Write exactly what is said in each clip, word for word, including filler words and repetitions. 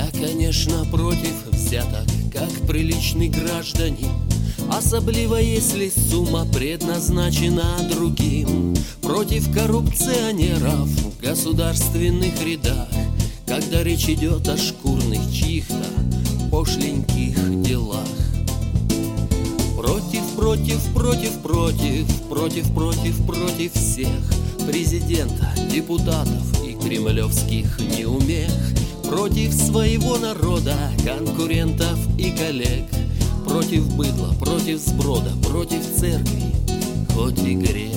Я, конечно, против взяток, как приличный гражданин, особливо если сумма предназначена другим. Против коррупционеров в государственных рядах, когда речь идет о шкурных чьих-то пошленьких делах. Против, против, против, против, против, против, против всех президента, депутатов и кремлевских неумех. Против своего народа, конкурентов и коллег. Против быдла, против сброда, против церкви, хоть и грех.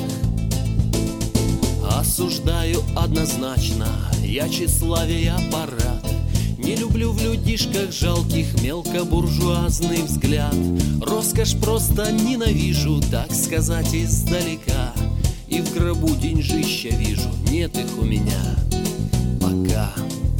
Осуждаю однозначно я тщеславие аппарат. Не люблю в людишках жалких мелкобуржуазный взгляд. Роскошь просто ненавижу, так сказать, издалека. И в гробу деньжища вижу, нет их у меня пока.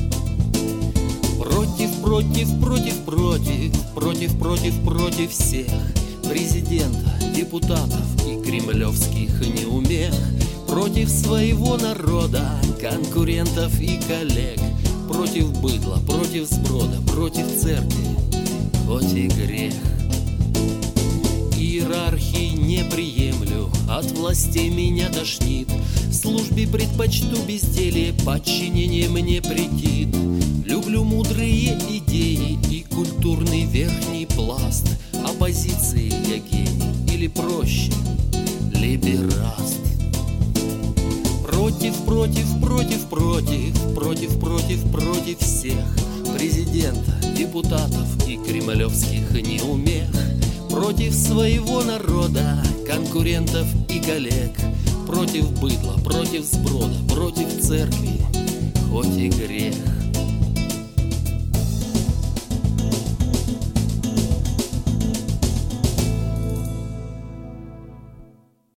Против, против, против, против, против, против, против всех президента, депутатов и кремлевских неумех. Против своего народа, конкурентов и коллег. Против быдла, против сброда, против церкви, хоть и грех. Иерархии не приемлю, от властей меня тошнит. Службе предпочту безделье, подчинение мне претит. Люблю мудрые идеи и культурный верхний пласт. Оппозиции я гений, или проще либераст. Против, против, против, против, против, против, против всех президента, депутатов и кремлевских неумех. Против своего народа, конкурентов и коллег. Против быдла, против сброда, против церкви, хоть и грех.